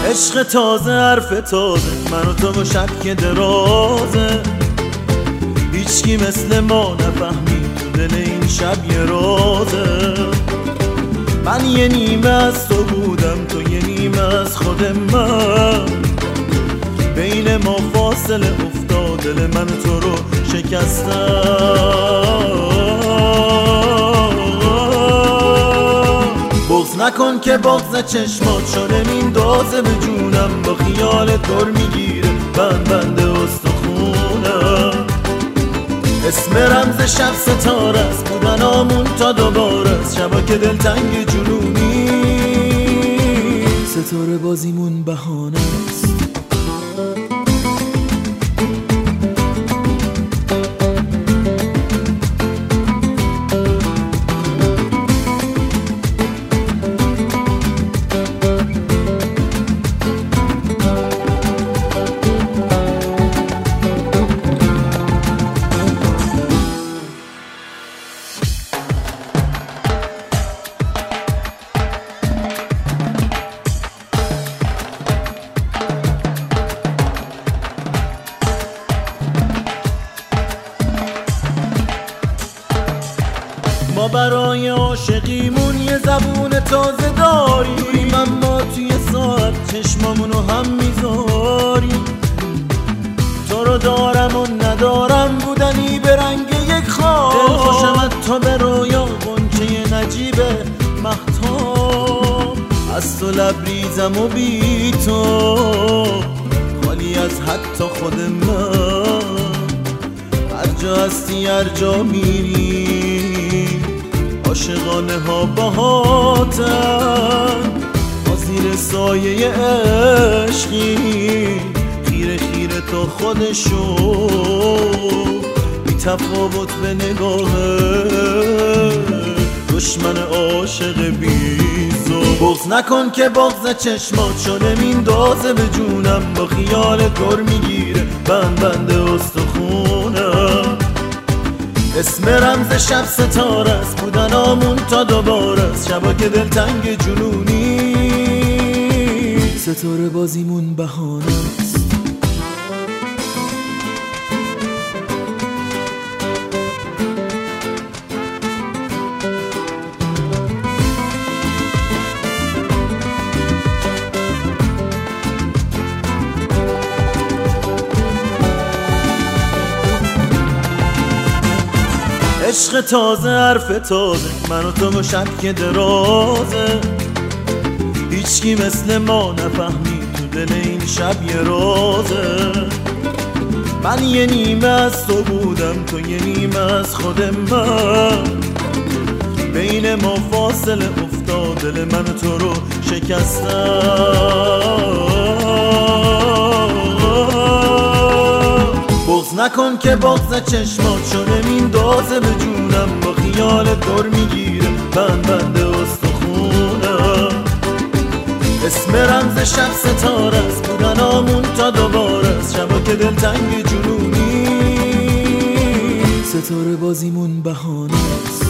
عشق تازه، حرف تازه، من و تو و شب که درازه. هیچکی مثل ما نفهمید تو دل این شب یه رازه. من یه نیمه از تو بودم، تو یه نیمه از خود من. بین ما فاصله افتاد، دل من تو رو شکستم. بغض نکن که بغض چشمات شده میندازه به جونم. با خیال دور میگیره بند استخونم. اسم رمز شب ستاره است، بودن آمون تا دوباره است. شبا که دلتنگ جنونی، ستاره بازیمون بهانه است. ما برای عاشقیمون یه زبون تازه داریم، اما توی ساعت چشمامونو هم میذاریم. تو رو دارم و ندارم، بودنی به رنگ یک خواب. دل خوشم تو به رویا، غنچه نجیب مهتاب. از تو لبریزم و بی تو خالی از حتی خود من. هر جا هستی هر جا میری، عاشقانه ها باهاتن. ما زیر سایه عشقی، خیره خیره تا خودشو. بی تفاوت به نگاه دشمن عاشق بیزو. بغض نکن که بغض چشمات شده میندازه به جونم. با خیال دور میگیره بند استخونم. اسم رمز شب ستاره است، بودن آمون تا دوباره است. شبا که دلتنگ جنونی، ستاره بازیمون بهانه است. عشق تازه، حرف تازه، من و تو و شب که درازه. هیچکی مثل ما نفهمید تو دل این شب یه رازه. من یه نیمه از تو بودم، تو یه نیمه از خود من. بین ما فاصله افتاد، دل من تو رو شکستم. بغض نکن که بغض چشمات شده میندازه به جونم. با خیال دور میگیره بند استخونم. اسم رمز شب ستاره است، بودن آمون تا دوباره است. شبا که دلتنگ جنونی، ستاره بازیمون بهانه است.